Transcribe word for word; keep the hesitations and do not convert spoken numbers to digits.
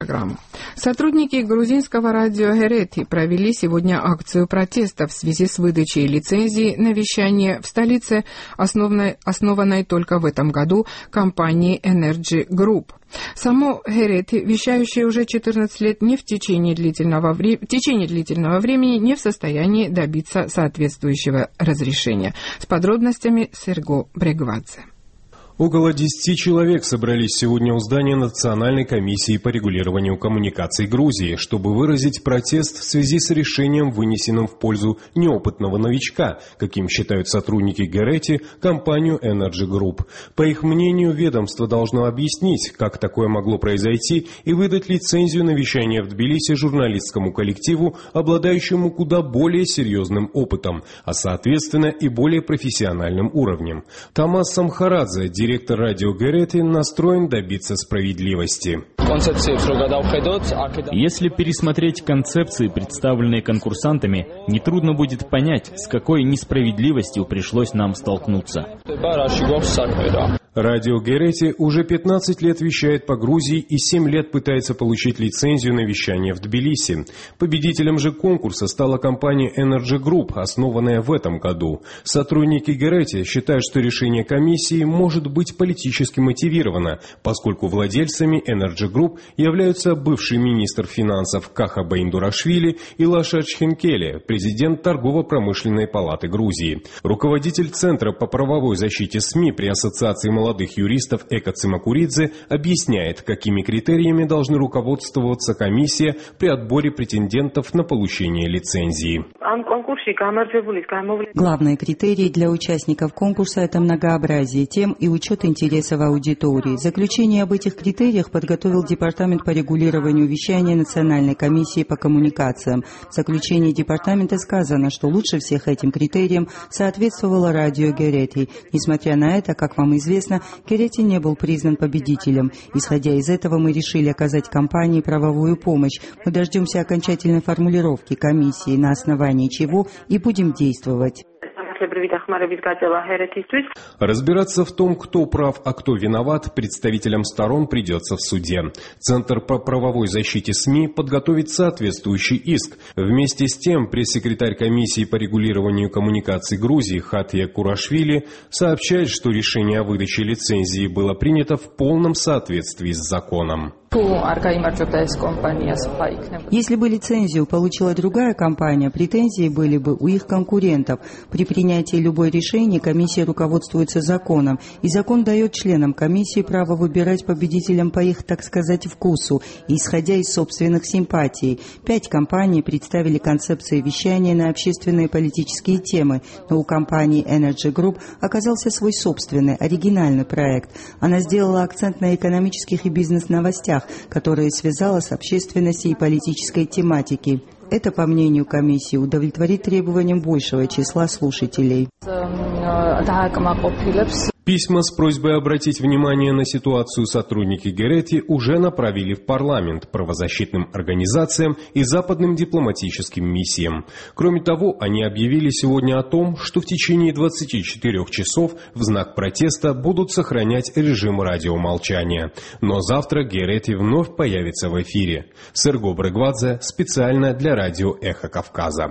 программу. Сотрудники грузинского радио Герети провели сегодня акцию протеста в связи с выдачей лицензии на вещание в столице, основной, основанной только в этом году компанией Energy Group. Само Герети, вещающее уже четырнадцать лет, не в течение длительного, вре... в течение длительного времени не в состоянии добиться соответствующего разрешения. С подробностями Серго Брегвадзе. Около десяти человек собрались сегодня у здания Национальной комиссии по регулированию коммуникаций Грузии, чтобы выразить протест в связи с решением, вынесенным в пользу неопытного новичка, каким считают сотрудники Герети, компанию Energy Group. По их мнению, ведомство должно объяснить, как такое могло произойти, и выдать лицензию на вещание в Тбилиси журналистскому коллективу, обладающему куда более серьезным опытом, а соответственно и более профессиональным уровнем. Тамас Самхарадзе, директор радио Герети, настроен добиться справедливости. Если пересмотреть концепции, представленные конкурсантами, нетрудно будет понять, с какой несправедливостью пришлось нам столкнуться. Радио Герети уже пятнадцать лет вещает по Грузии и семь лет пытается получить лицензию на вещание в Тбилиси. Победителем же конкурса стала компания Energy Group, основанная в этом году. Сотрудники Герети считают, что решение комиссии может быть политически мотивировано, поскольку владельцами Energy Group являются бывший министр финансов Каха Бейндурашвили и Лаша Чхенкеле, президент Торгово-промышленной палаты Грузии. Руководитель Центра по правовой защите СМИ при Ассоциации молодых юристов Эко Цимакуридзе объясняет, какими критериями должны руководствоваться комиссия при отборе претендентов на получение лицензии. Главные критерии для участников конкурса – это многообразие тем и учет интересов аудитории. Заключение об этих критериях подготовил Департамент по регулированию вещания Национальной комиссии по коммуникациям. В заключении департамента сказано, что лучше всех этим критериям соответствовало радио Герети. Несмотря на это, как вам известно, Герети не был признан победителем. Исходя из этого, мы решили оказать компании правовую помощь. Мы дождемся окончательной формулировки комиссии, на основании чего и будем действовать. Разбираться в том, кто прав, а кто виноват, представителям сторон придется в суде. Центр по правовой защите СМИ подготовит соответствующий иск. Вместе с тем, пресс-секретарь комиссии по регулированию коммуникаций Грузии Хатья Курашвили сообщает, что решение о выдаче лицензии было принято в полном соответствии с законом. Если бы лицензию получила другая компания, претензии были бы у их конкурентов. При принятии любой решения комиссия руководствуется законом, и закон дает членам комиссии право выбирать победителям по их, так сказать, вкусу, исходя из собственных симпатий. Пять компаний представили концепции вещания на общественные и политические темы, но у компании Energy Group оказался свой собственный, оригинальный проект. Она сделала акцент на экономических и бизнес-новостях, которые связала с общественностью и политической тематикой. Это, по мнению комиссии, удовлетворит требованиям большего числа слушателей. Письма с просьбой обратить внимание на ситуацию сотрудники Герети уже направили в парламент, правозащитным организациям и западным дипломатическим миссиям. Кроме того, они объявили сегодня о том, что в течение двадцати четырёх часов в знак протеста будут сохранять режим радиомолчания. Но завтра Герети вновь появится в эфире. Серго Брегвадзе специально для радио «Эхо Кавказа».